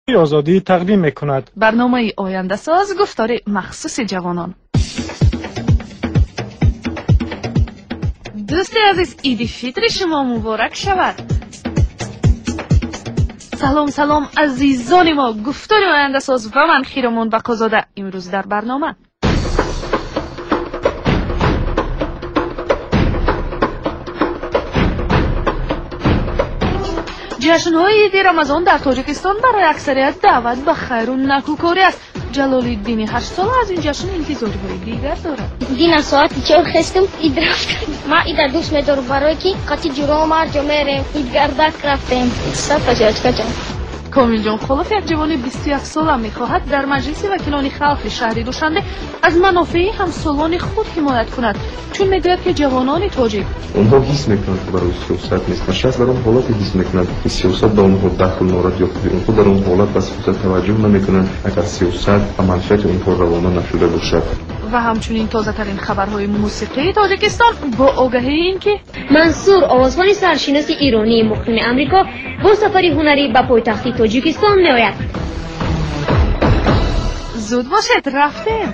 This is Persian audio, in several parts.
آزادی تقدیم میکند. برنامه آینده ساز گفتار مخصوص جوانان. دوست عزیز، عید فطر شما مبارک شود. سلام عزیزان ما، گفتار آینده ساز و من خیرمان بقازاده امروز در برنامه. جشن‌های عید رمضان در تاجیکستان برای اکثریت دعوت به خیر و نکوکاری است. جلال‌الدین 8 ساله از این جشن انتظارهای دیگر دارد. دینا ساعتی 4 خستم عید رفتم. ما عید دوست می‌دارم برای که قطی جرام هر میریم عید گردک رفتیم. سپاسگزارم. کامل جان خلف یک جوان 21 ساله می‌خواهد در مجلس وکیلان خلق شهر دوشنبه از منافع همسالان خود حمایت کند، چون می‌گوید که جوانان تاجیک اونها حس می‌کنند که برای سیاست نیست. شخص در اون حالت حس می‌کنند که سیاست به اونها دخل نارد یافته. اونها در اون حالت به سیاست توجه نمی‌کنند اگر سیاست به منفعت اونها روانه نشده باشد. و همچنین تازه‌ترین خبرهای موسیقی تاجیکستان با آگاهی اینکه منصور آوازخوان سرشناس ایرانی مقیم امریکا با سفری هنری به پایتخت تاجیکستان می‌آید. زود باشید رفتیم.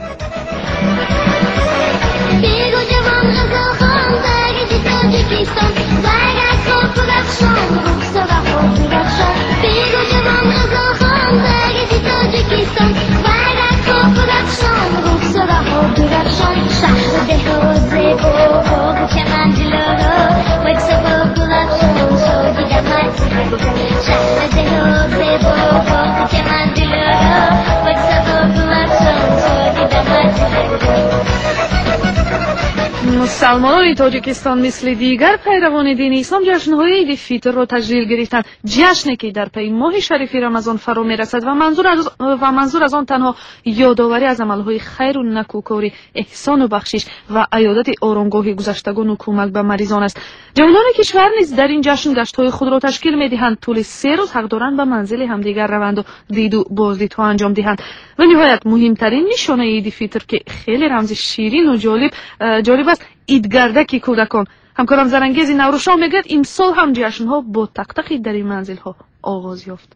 مسلمانان تاجیکستان مثل دیگر پیروان دین اسلام جشن‌های عید فطر را تجلیل گرفتند، جشنی که در پی ماه شریف رمضان فرا می‌رسد و منظور از آن تنها یادآوری از عمل‌های خیر و نکوکاری، احسان و بخشش و عیادت آرامگاه گذشتگان و کمک به مریضان است. جوانان کشور نیز در این جشن گشت‌های خود را تشکیل می‌دهند. طول 3 روز حق دارند به منزل همدیگر روند و دید و بازدیدها انجام دهند. و نهایت مهمترین نشانه عید فطر که خیلی رمز شیرین و جالب است، عیدگردک کودکان. همکارم زرانگیز نوروشا میگوید امسال هم جشن‌ها با تق در این منزل‌ها آغاز یافت.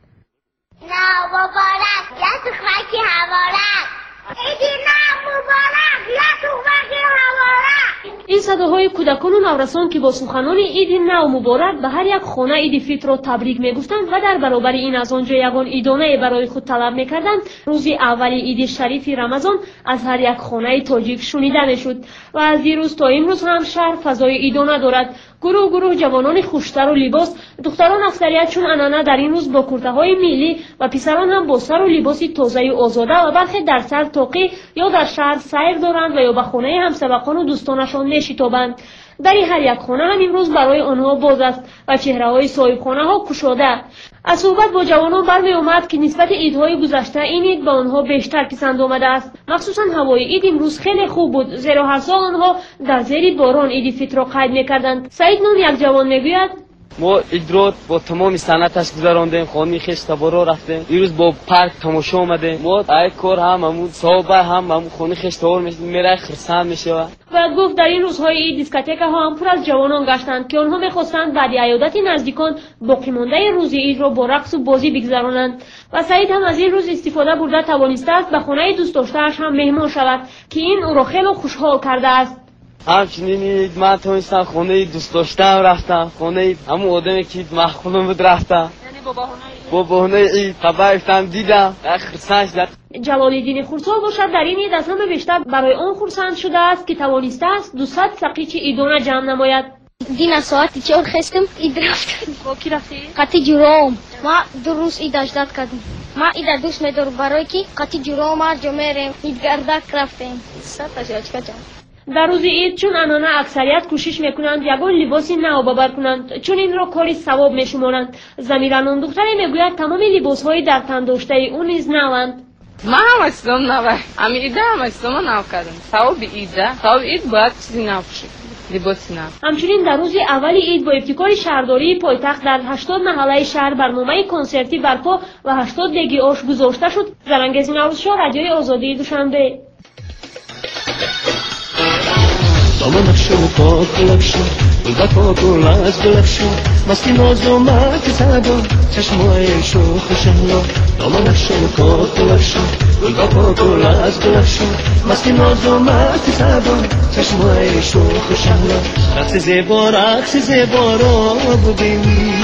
نو مبارک یا تخمکی حوارک، عیدی نو مبارک یا تخمکی حوارک. این صداهای کودکان و نورسان که با سخنان عید نو مبارک به هر یک خانه عید فطر را تبریک میگفتند و در برابر این از آنجا یگان عیدانه برای خود طلب میکردند، روز اول عید شریف رمضان از هر یک خانه تاجیک شنیده میشد و از دیروز تا امروز هم شهر فضای عیدانه دارد. گروه جوانان خوشتر و لباس، دختران اکثریت چون انانه در این روز با کرته‌های ملی و پسران هم با سر و لباسی تازه و آزاده و برخی در سر توقی یا در شهر سیر دارند و یا به خانه همسبقان و دوستانشان میشتابند. در هر یک خانه هم امروز برای آنها باز است و چهره‌های صاحب خانه ها گشوده. از صحبت با جوانان برمی آمد که نسبت عیدهای گذشته این عید به آنها بیشتر پسند آمده است. مخصوصا هوای عید امروز خیلی خوب بود، زیرا هر سال آنها در زیر باران عید فطر را قید می‌کردند. سعید نون یک جوان میگوید ما عید رو با تمام سنتش گذراندیم، خانه خویش تبارا رفتیم، امروز با پارک تماشا اومدیم. ما ای کار هم صحبه هم خانه خویش تور میره خرسند میشه. و گفت در این روزهای عید دیسکوتک‌ها هم پر از جوانان گشتند که آنها می‌خواستند بعد عیادت نزدیکان باقی مانده روز عید را با رقص و بازی بگذرانند. و سعید هم از این روز استفاده برده توانسته است به خانه دوست داشته‌اش هم مهمان شود که این او را خیلی خوشحال کرده است. همچنین من تونستم خانه دوست داشتم رفتم، خانه همون آدمی که مخلوم بود رفتم، یعنی با بهانه عید خبرفتم دیدم خرسند شد. جلال‌الدین خرسال باشد در این عید از همه بیشتر برای آن خرسند شده است که توانسته است 200 سقیچ عیدانه جمع نماید. دینا ساعتی 4 خستم عید رفتم. با کی رفتی؟ قطی جرام. ما 2 روز عید اجداد کردیم. ما عید دوست می‌دارم برای که قطی جرام هر میریم عید گردک رفتیم. سپاسگزارم. در روز عید چون انانه اکثریت کوشش میکنند یگان لباسی نو ببر کنند، چون این را کاری ثواب میشمارند. زمیرانان دختری میگوید تمام لباسهای در تن داشته او نیز نوند. من هم اصلا نوه امی ایده هم اصلا نو کردم. ثواب عید باید چیزی نو بشه، لباسی نو. همچنین در روز اول عید با ابتکار شهرداری پایتخت در 80 محله شهر برنامه کنسرتی برپا و 80 دیگی آش گذاشته شد. زرانگیز نوروزشاه، رادیوی آزادی دوشنبه. دامنش رو پاک بلک شد، بلبک ها گل از بلک شد، مستی ناز و مرد زبا چشمای شوخ شهلا دامنشون کاکلشون گل با پاکل از گلشون مستی ناز و مرد زبا چشمای شوخ شهلا رقص زیبا را بودیم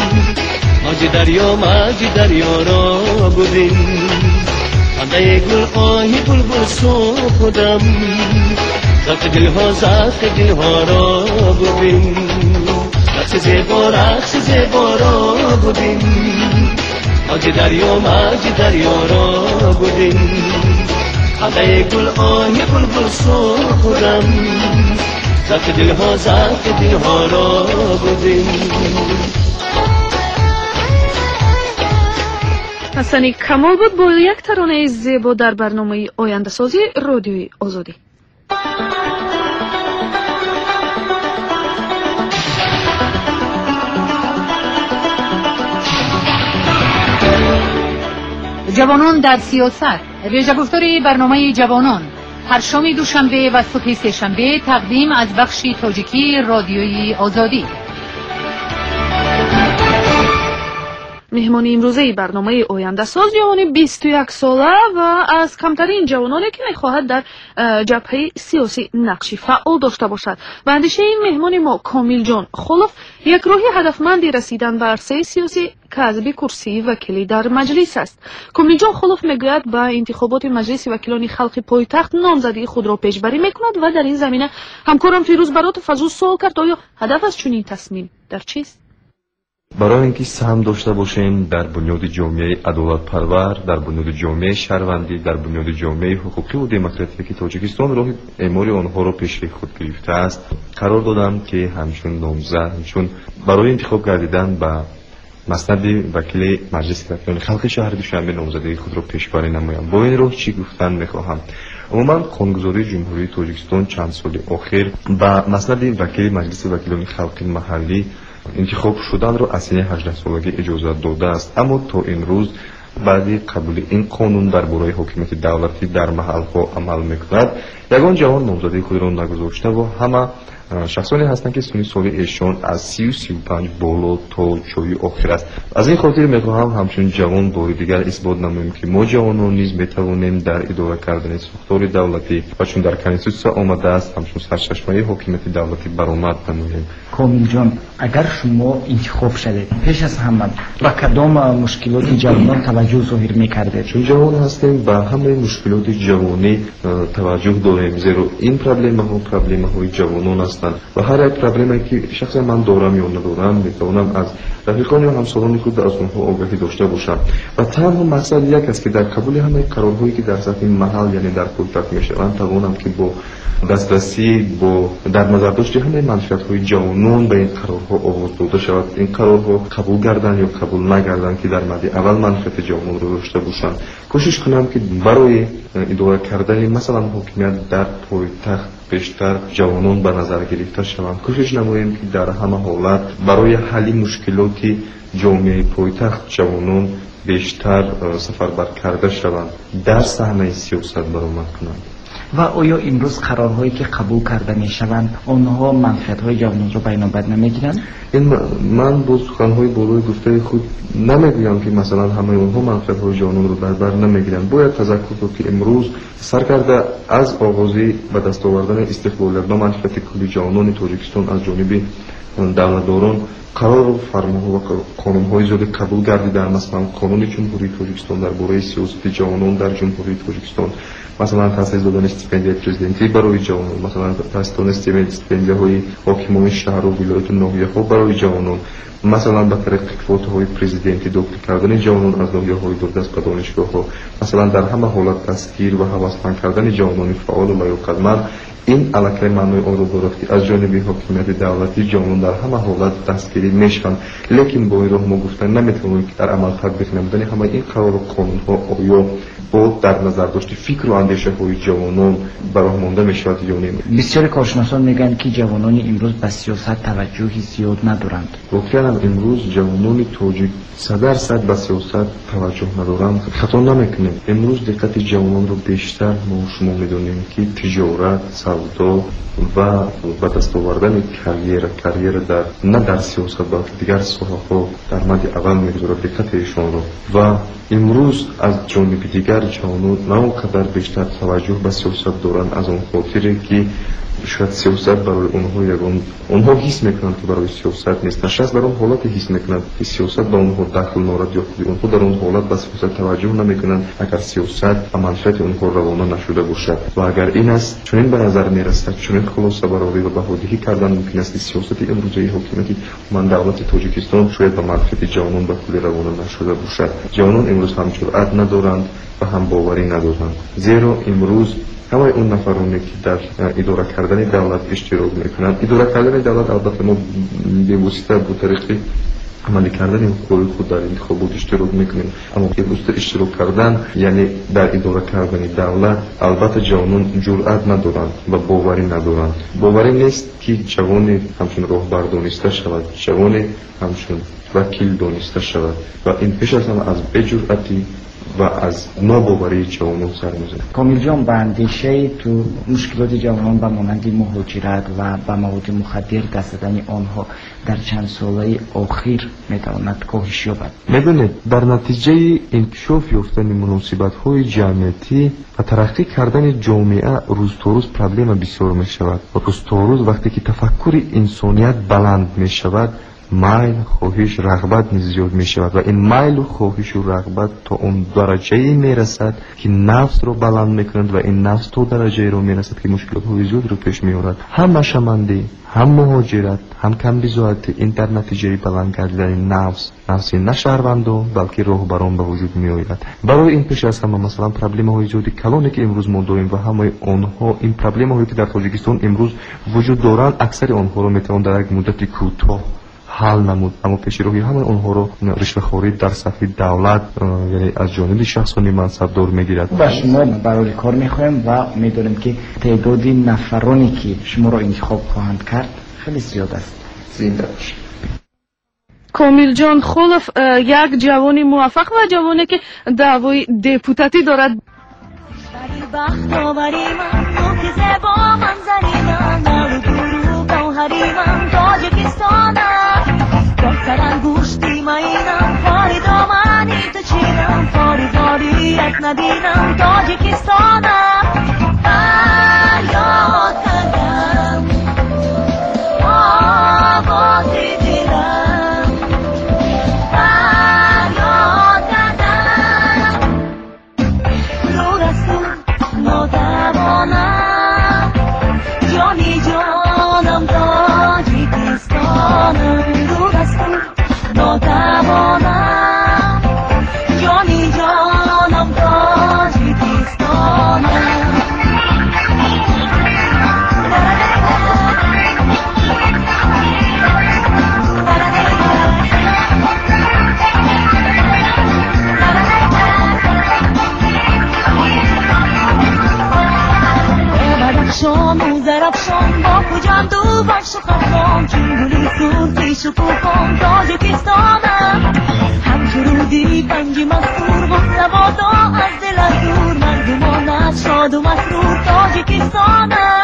ماجی دریا را بودیم خنده گل آهی بلبل صبح زخ دلها را بودیم رقص زیبا را بودیم ماجی دریا را بودیم خنده گل آهی بلبل صبح زخ دلها را بودیم. حسنی کمال بود با یک ترانه زیبا در برنامه آینده سازی رادیوی آزادی. جوانان در سیاست، رژه‌گفتار برنامه جوانان هر شام دوشنبه و صبح سه‌شنبه تقدیم از بخش تاجیکی رادیوی آزادی. مهمان امروزه برنامه آینده ساز جوان 21 ساله و از کمترین جوانانی که میخواهد در جبهه سیاسی نقشی فعال داشته باشد و اندیشه این مهمان ما کامل جان خلف یک راهی هدفمندی رسیدن به عرصه سیاسی کسب کرسی وکیلی در مجلس است. کامل جان خلف میگوید با انتخابات مجلس وکیلان خلق پایتخت نامزدی خود را پیشبری میکند و در این زمینه همکارم فیروز برات فضول سوال کرد آیا هدف از چنین تصمیم در چیست؟ برای اینکه سهم داشته باشیم در بنیاد جامعه عدالت پرور، در بنیاد جامعه شهروندی، در بنیاد جامعه حقوقی و دموکراتیک تاجیکستان راه اعمار آنها را پیش خود گرفته است. قرار دادم که همچون نامزد همچون برای انتخاب گردیدن به مسند وکیل مجلس وکیلان خلق شهر دوشنبه نامزدی خود را پیشبری نمایم. با این راه چی گفتن میخواهم؟ عموما قانونگذاری جمهوری تاجیکستان چند سال اخیر با مسند وکیل مجلس وکیلان خلق محلی انتخاب شدن را از سن 18 سالگی اجازه داده است، اما تا امروز بعد قبول این قانون درباره حکومت دولتی در محل‌ها عمل میکند یگان جوان نامزدی خود را نگذاشته و همه شخصانی هستند که سن سال ایشان از 30 و 35 بالا تا جای آخر است. از این خاطر میخواهم همچون جوان بار دیگر اثبات نماییم که ما جوانان نیز میتوانیم در اداره کردن ساختار دولتی و چون در کنستیتوسیا آمده است همچون سرچشمه حکومت دولتی برآمد نماییم. کامل جان، اگر شما انتخاب شدید پیش از همه با کدام مشکلات جوانان توجه ظاهر میکردید؟ چون جوان هستیم با همه مشکلات جوانی توجه داریم، زیرا این پرابلم های جوانان است و هر یک پرابلمی که شخصا من دارم یا ندارم میتونم از رفیقان یا همسالان خود از اونها آگاهی داشته باشم و تنها مقصد یک است که در قبول همه قرارهایی که در سطح محل یعنی در پایتخت میشوند توانم که با دسترسی با در نظر داشت همه منفعت‌های جوانان به این قرارها آغاز داده شود. این قرارها قبول گردن یا قبول نگردن که در مد اول منفعت جوانان را داشته باشند کوشش کنم که برای اداره کردن مثلا حکومت در پایتخت بیشتر جوانان به نظر گرفته شوند. کوشش نماییم که در همه حالت برای حل مشکلات جامعه پایتخت جوانان بیشتر سفربر کرده شوند، در صحنه سیاست برآمد کنند. و آیا امروز قرارهایی که قبول کرده میشوند آنها منفعت‌های جوانان را بین‌آبد نمیگیرند؟ من با سخن‌های بالای گفته خود نمیگویم که مثلا همه آنها منفعت‌های جوانان را در بر نمیگیرند. باید تذکر کرد که امروز سرکرده از آغازی به دست آوردن استقلال یک منفعت کلی جوانان تاجیکستان از جانب دولتداران قرار و فرمان‌ها و قانون‌های زیادی قبول گردیدند. مثلا قانون جمهوری تاجیکستان درباره سیاست جوانان در جمهوری تاجیکستان، مثلا تأسیس دادن استیپندیای پرزیدنتی برای جوانان، مثلا تأسیس دادن استیپندیاهای حاکمان شهر و ولایت و ناحیه‌ها برای جوانان، مثلا به طریق کوتاهای پرزیدنتی داخل کردن جوانان از ناحیه‌های دوردست به دانشگاه‌ها، مثلا در همه حالت دستگیر و هوسمند کردن جوانان فعال و لیاقتمند. این علاقه معنای آن را دارد که از جانب حکومت دولتی جوانان در همه حالت دستگیری میشوند، لیکن با این راه ما گفتن نمیتونیم که در عمل تطبیق نمودن همه این قرار و قانون‌ها آیا با در نظر داشتی فکر و اندیشه های جوانان براه مانده میشود یا نه؟ بسیاری کارشناسان میگن که جوانان امروز به سیاست توجهی زیاد ندارند. واقعا امروز جوانان تاجیک 100% به سیاست توجه ندارند. خطا نمیکنیم. امروز دقت جوانان رو بیشتر ما شما میدونیم که تجارت، سودا و به دست آوردن کریر در نه در سیاست بلکه دیگر ساحه‌ها در مد اول میگذارد دقت ایشان رو. و امروز از جانب دیگر جوانان نه اونقدر بیشتر توجه به سیاست دارند، از اون خاطری که شاید سیاست برای اونها حس میکنند که برای سیاست نیست. نشست در اون حالت حس میکنند که سیاست به اونها دخل نارد یا اونها در اون حالت به سیاست توجه نمیکنند اگر سیاست منفعت اونها روانه نشده باشد. و اگر این است چنین به نظر میرسد چنین خلاصه برآوری و بهادهی کردن ممکن است سیاست امروزی حکومتی من دولت تاجیکستان شاید به منفعت جوانان به کل روانه نشده باشد. جوانان امروز هم جرأت ندارند و هم باوری ندارند، زیرا امروز همه اون نفرانی که در اداره کردن دولت اشتراک میکنند، اداره کردن دولت البته ما به واسطه به طریق عملی کردن حقوق خود در انتخابات اشتراک میکنیم، اما به واسطه اشتراک کردن یعنی در اداره کردن دولت البته جوانان جرأت ندارند و باوری ندارند. باوری نیست که جوانی همچون راهبر دانسته شود، جوانی همچون وکیل دانسته شود و این پیش از همه از بجرأتی و از ناباوری جوانان سر میزنه. کامیل جان، به اندیشه تو مشکلات جوانان به مانند مهاجرت و به مواد مخدر دست دادن آنها در چند ساله اخیر میتواند کاهش یابد؟ میبینید در نتیجه انکشاف یافتن مناسبت های جمعیتی و ترقی کردن جامعه روز تا روز پرابلم بسیار میشود و روز تا روز وقتی که تفکر انسانیت بلند میشود میل، خواهش، رغبت زیاد می شود و این میل و خواهش و رغبت تا اون درجه می رسد که نفس رو بلند می کند و این نفس تا درجه رو می رسد که مشکلات های زیاد رو پیش می آورد. هم مشامندی، هم مهاجرت، هم کم بزاعتی این در نتیجه بلند گردیدن نفس نه شهروندان بلکه راهبران به وجود می آید. برای این پیش از همه مثلا پرابلم های زیادی کلانی که امروز ما داریم و همه آنها این پرابلم هایی که در تاجیکستان امروز وجود دارند اکثر آنها رو می توان در یک مدت کوتاه حل نمود، اما پیش روی همه اونها رو رشوه‌خوری در صفحه دولت یعنی از جانب شخصانی منصبدار میگیرد. و شما برای کار میخوایم و میدونیم که تعداد نفرانی که شما رو انتخاب خواهند کرد خیلی زیاد است. زنده باشید. کامیل جان، خلف یک جوانی موفق و جوانی که دعوای دپوتاتی دارد. ندیدم تاجیکستانم فریاد کردم آوازی دیدم فریاد کردم دور از تو ناتوانم جانی جانم تاجیکستانم دور از تو ناتوانم جانی جانم درفشان با کجام دو بر شخصان چون گلی سرخی شکوفان تاجیکستانم هم شرودی پنجی مستور و سوادا از دل از دور مردمانت شاد و مسرور تاجیکستانم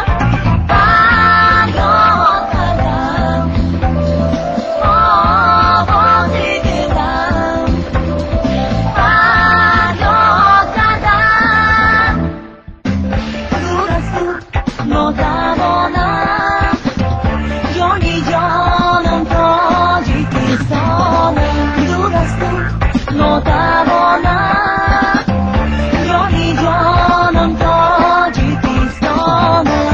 فریاد کردم آوازی دیدم فریاد کردم دور از تو ناتوانم جانی جانم تاجیکستانم دور از تو ناتوانم جانی جانم تاجیکستانم.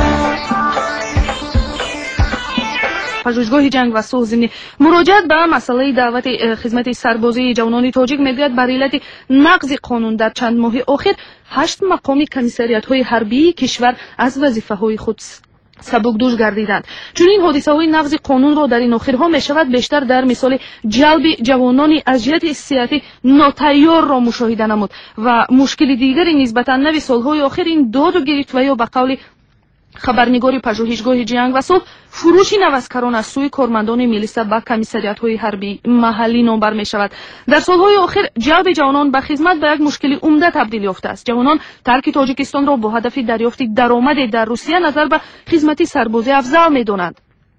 پژوهشگاه جنگ و صلح ضمنی مراجعت به مسئله دعوت خدمت سربازی جوانان تاجیک میگوید بر علت نقض قانون در چند ماه اخیر 8 مقامی کمیساریات های حربی کشور از وظیفه های خود سبکدوش گردیدند. چنین حادثه‌های نقض قانون را در این آخرها می‌شود بیشتر در مثال جلب جوانان از جهت سیاسی ناتیار را مشاهده نمود و مشکل دیگری نسبتاً نوی سالهای آخر این داد و گریخت و یا به قول خبرنگاری پژوهشگاه جنگ و صلح فروش نوسکران از سوی کارمندان میلیسا به کمیسریات‌های حربی محلی نامبر می‌شود. در سالهای آخر جلب جوانان به خدمت به یک مشکل عمده تبدیل یافته است. جوانان ترک تاجیکستان را با هدف دریافت درآمد در روسیه نظر به خدمت سربازی افضل می‌دانند.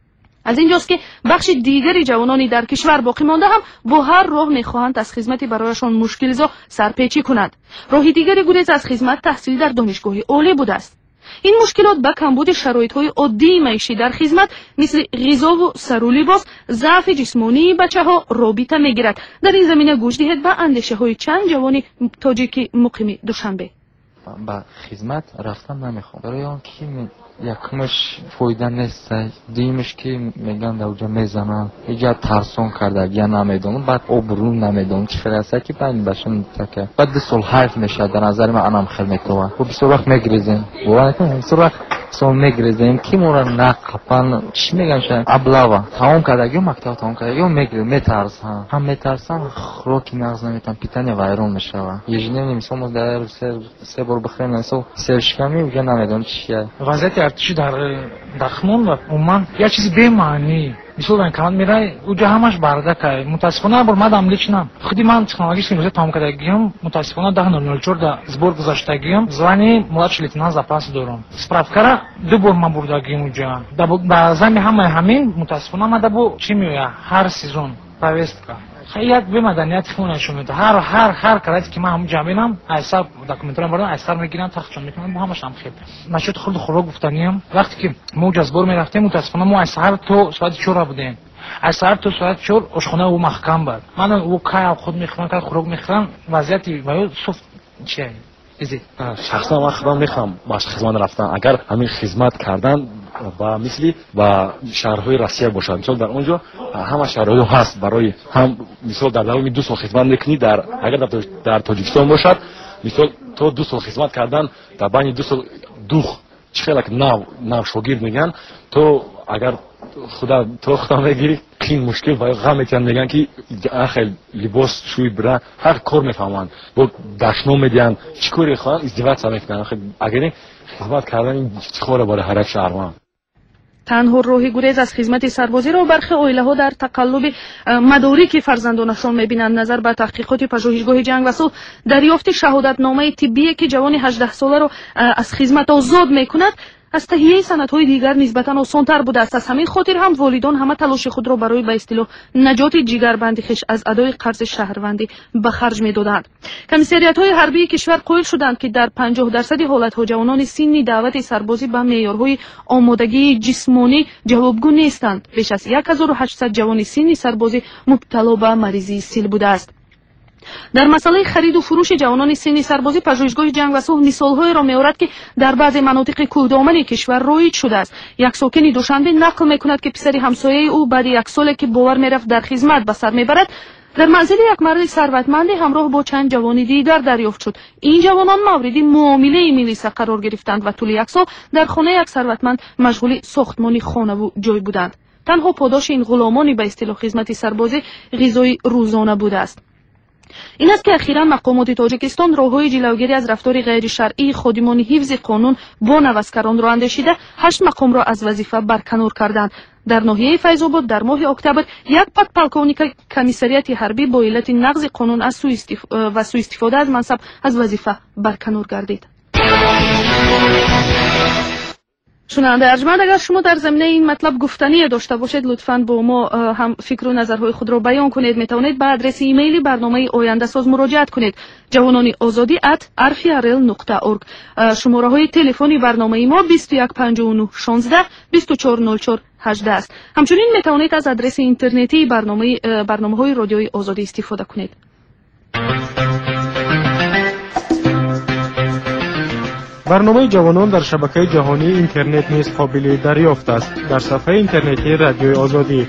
از اینجاست که بخش دیگری جوانانی در کشور باقی مانده هم با هر راه می‌خواهند از خدمت برایشان مشکل‌زا سرپیچی کنند. راه دیگری گریز از خدمت تحصیل در دانشگاه عالی بوده است. این مشکلات به کمبود شرایط‌های عادی معیشی در خدمت مثل غذا و سر و لباس، ضعف جسمانی بچه‌ها رابطه می‌گیرد. در این زمینه گوش دهید به اندیشه‌های چند جوانی تاجیک مقیم دوشنبه. با خدمت رفتن نمیخوام برای آن که یکمش فایده نیست، دیمش که میگن در اونجا میزنن یا ترسون کرده یا نمیدونم بعد آبرو نمیدونم چی خلاصه که بین باشن تکه بعد سال حرف میشه. در نظر من انم خیلی میتوان و بسیار وقت میگریزیم بسیار وقت سال میگریزیم که مورا نقپن چی میگن شن ابلاوا تمام کرده یا مکتب تمام کرده یا میترسن هم میترسن خوراکی مغز نمیتونن پیتن وایرون میشه یه جنه نمیسم در سه بار بخیر نسو سرشکمی میگه نمیدونم چیه وضعیت ارتشی در دخمون و عموما یه چیزی به معنی مثلا من کمان میره اونجا همش برده که متاسفانه برمدم لیچنم خودی من تکنولوژی روزه تمام کردگیم متاسفانه 10:04 در زبور گذاشتگیم زنی مладший лейтенант запас دارم справка دو بار من بردگیم اونجا در زمین همین متاسفانه من دبو چی میویا هر سیزون повестка خیلی به مدنیت خون نشون میده هر کاری که من هم جامینم حساب داکومنترام بردم اثر میگیرم تخچون میکنم با همش هم خیلی نشد خود خوراک گفتنیم وقتی که ما جزبور میرفتیم متاسفانه ما اثر تو ساعت 4 بودیم اثر تو ساعت 4 آشخانه او محکم بود من او کای خود میخوام که خوراک میخوام وضعیتی و صف چیه شخصا من خودم میخوام باش خدمت رفتن اگر همین خدمت کردن و مثلی و شهرهای روسیه باشد مثلا در اونجا همه شهرهای هست برای هم مثلا در دوام 2 سال خدمت میکنی در اگر در تاجیکستان باشد مثلا تو 2 سال خدمت کردن در بین 2 سال دوخ چخیلا که نو شاگرد میگن تو اگر خدا میگیری این مشکل و غم میتونن میگن که خیلی لباس شوی برا هر کار میفهمن با دشنو میدن چیکاری خواهن ازدواج سر میکنن اگر خدمت کردن این چیکاره برای هر شهروند تنها راه گریز از خدمت سربازی را برخی عائله‌ها در تقلب مدارک فرزندانشان می‌بینند. نظر به تحقیقات پژوهشگاه جنگ و صلح دریافت شهادتنامه طبی که جوان 18 ساله را از خدمت آزاد می‌کند از تهیه سندهای دیگر نسبتاً آسان‌تر بوده است. از همین خاطر هم والدان همه تلاش خود را برای به اصطلاح نجات جگربند خویش از ادای قرض شهروندی به خرج می‌دادند. کمیسریات‌های حربی کشور قائل شدند که در 50% حالت‌ها جوانان سنی دعوت سربازی به معیارهای آمادگی جسمانی جوابگو نیستند. بیش از 1800 جوان سنی سربازی مبتلا به مریضی سیل بوده است. در مسئله خرید و فروش جوانان سنی سربازی پژوهشگاه جنگ و صلح مثال‌هایی را می‌آورد که در بعضی مناطق کوهدامن کشور رایج شده است. یک ساکن دوشنبه نقل می‌کند که پسر همسایه او بعد 1 سال که باور می‌رفت در خدمت به سر می‌برد در منزل یک مرد ثروتمند همراه با چند جوان دیگر دریافت شد. این جوانان مورد معامله میلیسا قرار گرفتند و طول 1 سال در خانه یک ثروتمند مشغول ساختمان خانه و جای بودند. تنها پاداش این غلامان به اصطلاح خدمت سربازی غذای روزانه بوده است. این است که اخیراً مقامات تاجیکستان راههای جلوگیری از رفتار غیر شرعی خادمان حفظ قانون با نوسکران را اندیشیده 8 مقام را از وظیفه برکنار کردند. در ناحیه فیض‌آباد در ماه اکتبر یک پلکونیک کمیسریات حربی با علت نقض قانون از سوء استفاده از منصب از وظیفه برکنار گردید. شنونده ارجمند، اگر شما در زمینه این مطلب گفتنی داشته باشید لطفاً با ما هم فکر و نظرهای خود را بیان کنید. میتوانید به آدرس ایمیلی برنامه آینده ساز مراجعت کنید javanoniazodi@rfrl.org. شماره های تلفنی برنامه ما 2159 16 2404 18 است. همچنین میتوانید از آدرس اینترنتی برنامه‌های رادیوی آزادی استفاده کنید. برنامه جوانان در شبکه جهانی اینترنت نیز قابل دریافت است. در صفحه اینترنتی رادیوی آزادی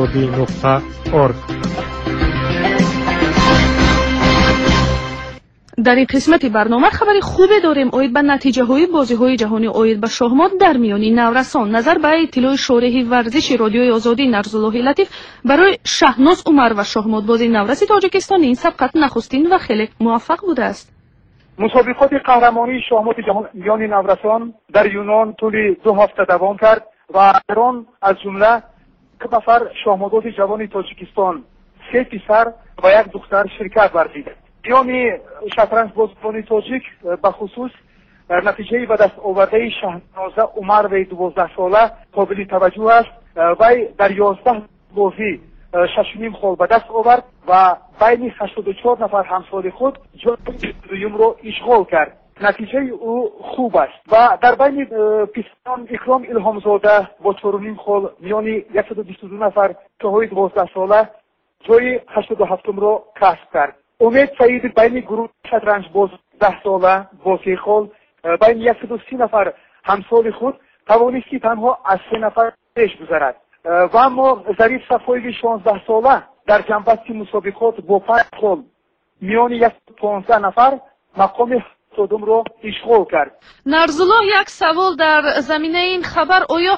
www.azadi.org. در این قسمت برنامه خبری خوبی داریم اوید به نتیجه های بازی های جهانی اوید به شهمات در میانی نورسان. نظر به اطلاع شورای ورزش رادیوی آزادی نرزالله لطیف برای شهناز عمر و شهمات بازی نورس تاجیکستان این سبقت نخستین و خیلی موفق بوده است. مسابقات قهرمانی شهمات جهانی نورسان در یونان طول 2 هفته دوام کرد و در آن از جمله 2 نفر شهمات جوان تاجیکستان 3 پسر و 1 دختر شرکت ورزیدند. یعنی شطرنج بازیکن تاجیک به خصوص نتیجه به دست آورده شهنازه عمر وی 12 ساله قابل توجه است. وی در 11 بازی 6.5 خال به دست آورد و بین 84 نفر همسال خود جای دوم را اشغال کرد. نتیجه او خوب است و در بین پسران اکرام الهامزاده با 4.5 خال میانی 122 نفر که 12 ساله جای 87 را کسب کرد. امید سعید بین گروه شطرنج باز 10 ساله با 3 خال بین 130 نفر همسال خود توانست که تنها از 3 نفر پیش گذرد و اما ظریف صفایی 16 ساله در جنبستی مسابقات با 5 خال میان 115 نفر مقام صدوم را اشغال کرد. نرزالله یک سوال در زمینه این خبر، آیا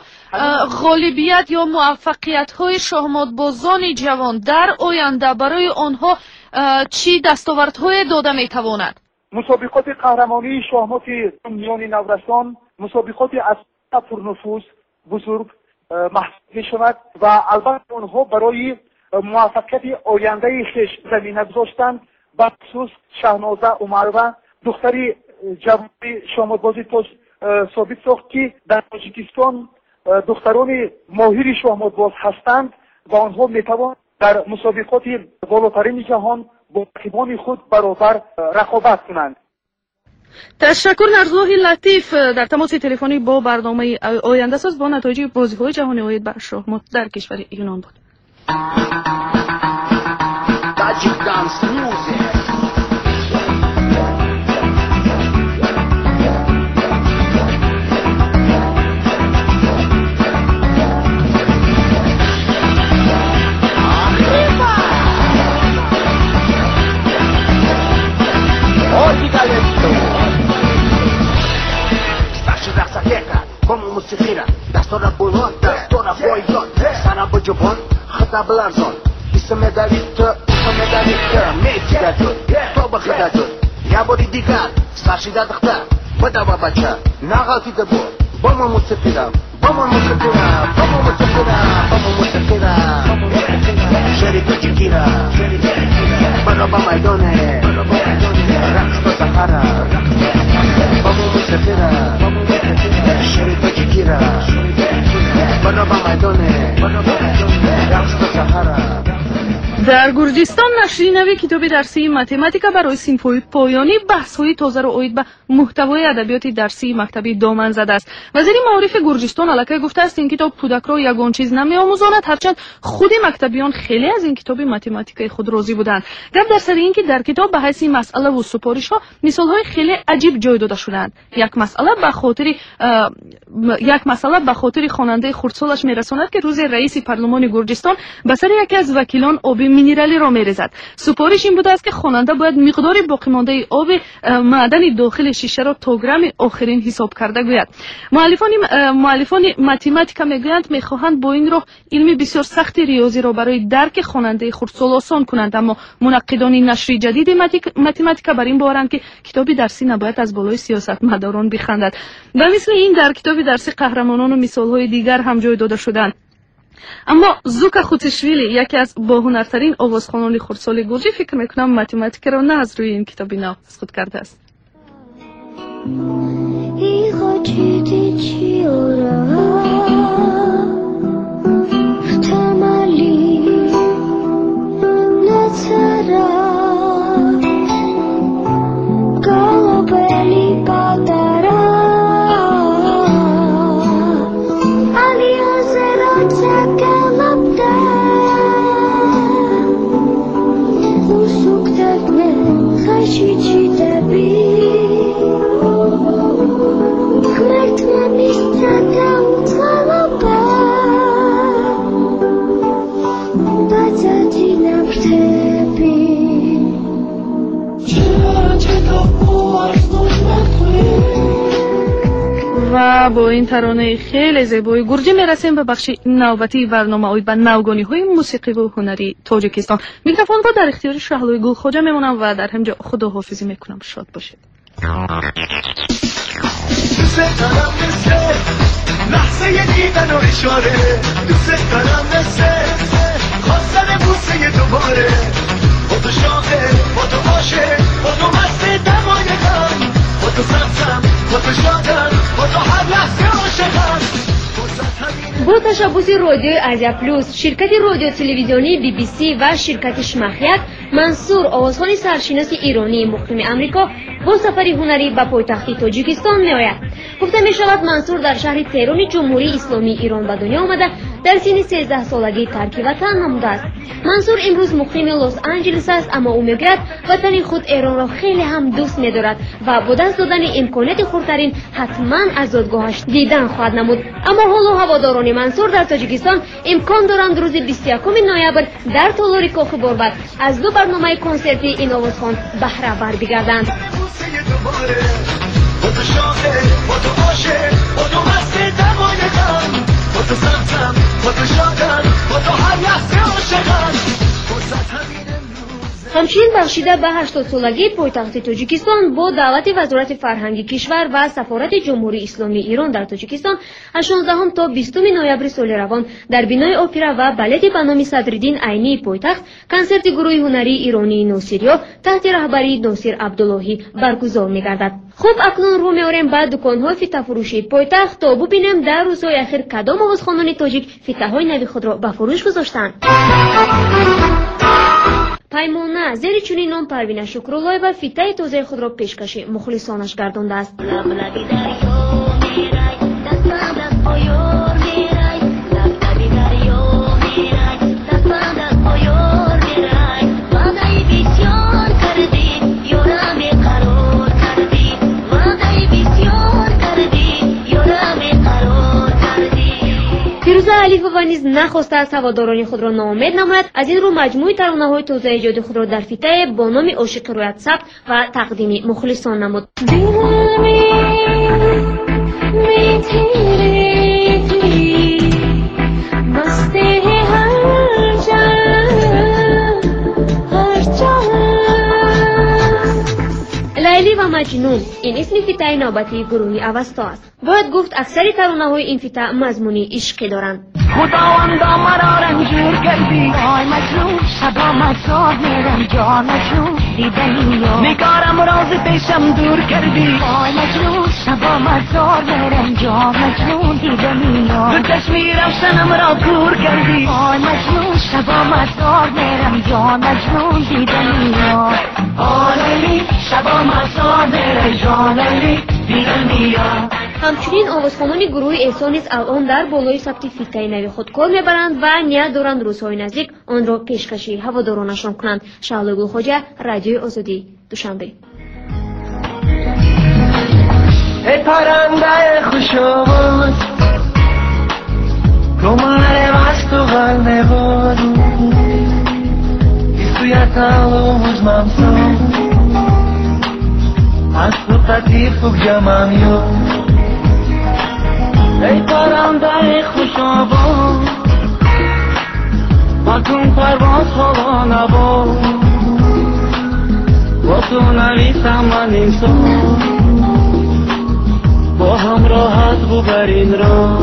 غالبیت یا موفقیت های شهمات بازان جوان در آینده برای آنها چی دستاوردهای داده می تواند؟ مسابقات قهرمانی شهمات میان نورسان مسابقات از پرنفوذ بزرگ محسوب می شود و البته آنها برای موفقیت آینده خویش زمینه گذاشتند. به خصوص شهنازه عمر و دختری جوان شهمات بازی ثابت ساخت که در تاجیکستان دختران ماهر شهمات باز هستند و آنها می توانند در مسابقات بالاترین جهان با رقیبان خود برابر رقابت کنند. تشکر نرزالله لطیف در تماس تلفنی با برنامه آینده ساز با نتایج بازی‌های جهانی اوید بر شهمات در کشور یونان بود. Como musiqueira, dastora bolota, dastora boyota, saraba jabon, خطاب لرزان اسم مداریت میتیده جد تو بخیده جد یا باری دیگر سرشیده دختر بدا و بچه نغلطیده بود با ما موسیقیرم شری تاجیکیره برا با میدانه رقص با سحره با ما موسیقیره شری تاجیکیره برا با میدانه رقص با سحره. در گرجستان نشرینوی کتاب درسی متماتیکا برای صنف‌های پایانی بحث‌های تازه را اوید به محتوای ادبیات درسی مکتبی دامن زده است. وزیر معارف گرجستان الکی گفته است این کتاب کودک را یگان چیز نمی‌آموزاند، هرچند خود مکتبیان خیلی از این کتاب متماتیکای خود راضی بودند. گپ در سر این که در کتاب به حیث مسئله و سپارش‌ها مثال‌های خیلی عجیب جای داده شدند. یک مسئله به خاطر خواننده خردسالش میرساند که روز رئیس پارلمان گرجستان به سر یکی از وکیلان آب مینرالی را می‌ریزد. سپارش این بوده است که خواننده باید مقدار باقی مانده آب معدن داخل شیشه را تا گرم آخرین حساب کرده گوید. مؤلفان متماتیکا میگویند میخواهند با این راه علم بسیار سخت ریاضی را برای درک خواننده خردسال آسان کنند، اما منقدان نشر جدید متماتیکا بر این باورند که کتاب درسی نباید از بالای سیاستمداران بخندد. و مثل این در کتاب درسی قهرمانان و مثال‌های دیگر هم جای داده شدند. اما زوکا خوتشویلی یکی از باهنرترین آوازخوانان خردسال گرجی فکر میکنم متماتیکا را نه از روی این کتاب نو خود کرده است. Thank you. و با این ترانه خیلی زیبای گرجی میرسیم به بخش نوبتی برنامه های به نوگانی های موسیقی و هنری تاجیکستان. میکروفون رو در اختیار شهلوی گلخواجه میمونم و در همجا خداحافظی میکنم. شاد باشید. لحظه دیدن و اشاره دوست دارم خواستن بوسه دوباره با تو شاقه با تو عاشق با تو مست دمای غم با تو سبزم با تو شادم با تو هر لحظه عاشقم. با تشبوس رادیو آزیا پلوس، شرکت رادیو تلویزیونی BBC و شرکت شمخیت، منصور آوازخوان سرشناس ایرانی مقیم امریکا با سفری هنری به پایتخت تاجیکستان میآید. گفته می شود منصور در شهر تهران جمهوری اسلامی ایران به دنیا آمده در سن 13 سالگی ترک وطن نموده است. منصور امروز مقیم لس آنجلس است، اما او میگوید وطن خود ایران را خیلی هم دوست می‌دارد و با دست دادن امکانات خردترین حتما از زادگاهش دیدن خواهد نمود. اما حالا هواداران منصور در تاجیکستان امکان دارند روز 21 نوامبر در تالار کاخ باربد از دو برنامه کنسرتی این آوازخوان بهره بر بگردند. همچنین بخشیده به 80 سالگی پایتخت تاجیکستان با دعوت وزارت فرهنگ کشور و سفارت جمهوری اسلامی ایران در تاجیکستان از 16 تا 20 نوامبر سال روان در بینای اپرا و بالت به نام صدرالدین عینی پایتخت کنسرت گروه هنری ایرانی ناصریا تحت رهبری ناصر عبداللهی برگزار می‌گردد. خوب اکنون رو می‌آوریم به دکان‌های فیته فروشی پایتخت تا ببینیم در روزهای اخیر کدام آوازخوانان تاجیک فیته‌های نوی خود را به فروش گذاشتند. پیمانه زیر چنین نام پروین شکرالله و فیته تازه خود را پیشکش مخلصانش گردانده است. فیروزه علیفه و نیز نخواسته از هواداران خود را ناامید نماید. از این رو مجموعه ترانه‌های تازه ایجاد خود را در فیته با نام عاشق رویت ثبت و تقدیم مخلصان نمود. لیلی و مجنون این اسم فیته نوبتی گروه اوستا است. باید گفت اکثر ترانه‌های این فیته مضمونی عشقی دارند. خداوندا مرا رنجور کردی آی مجنون شبا مجنون میرم جا مجنون دیدنی نگارم راز پیشم دور کردی آی مجنون شبا مجنون میرم جا مجنون دیدنی دو چشمی روشنم را کور کردی آی مجنون شبا مجنون میرم جا مجنون دیدنی آلی شبا مجنون میرم جا دیدنی. همچنین آوازخوانان گروه احسان نیز الان در بالای ثبت فیته نوی خود کار میبرند و نیت دارند روزهای نزدیک آن را پیشکشی هوادارانشان کنند. شعله گلخواجه، رادیو آزادی، دوشنبه. ای پرنده خوش‌آواز گمانه مست و غرنه بارو سویت آواز ممسان از تو قطیف و جمعم یاد ای پرنده خوش‌آواز مکن پرواز هوا نباز با تو نویسم من این ساز با هم راحت ببرین را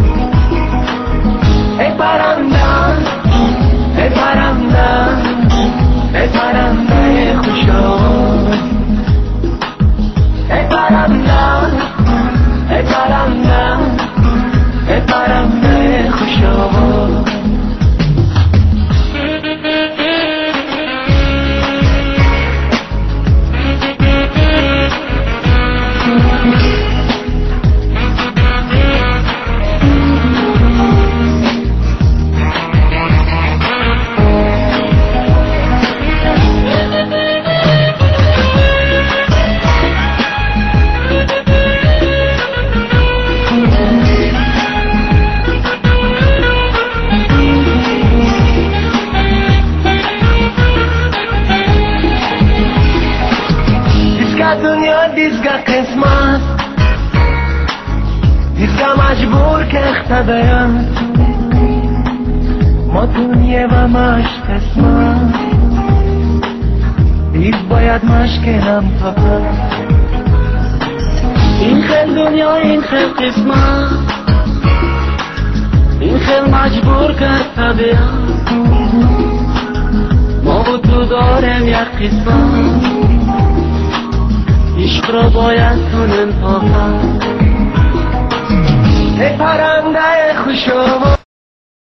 ای پرنده ای پرنده ای پرنده خوش‌آواز ای پرنده ای پرنده ای پرنده خوش‌آواز یا مجبور که اختبیم ما دنیه و مش قسمت دید باید مشکنم فقط این خیل دنیا این خیل قسمت این خیل مجبور کرد طبیعت ما و تو داریم یک قسمت عشق را باید کنن فقط ای پرنده خوشو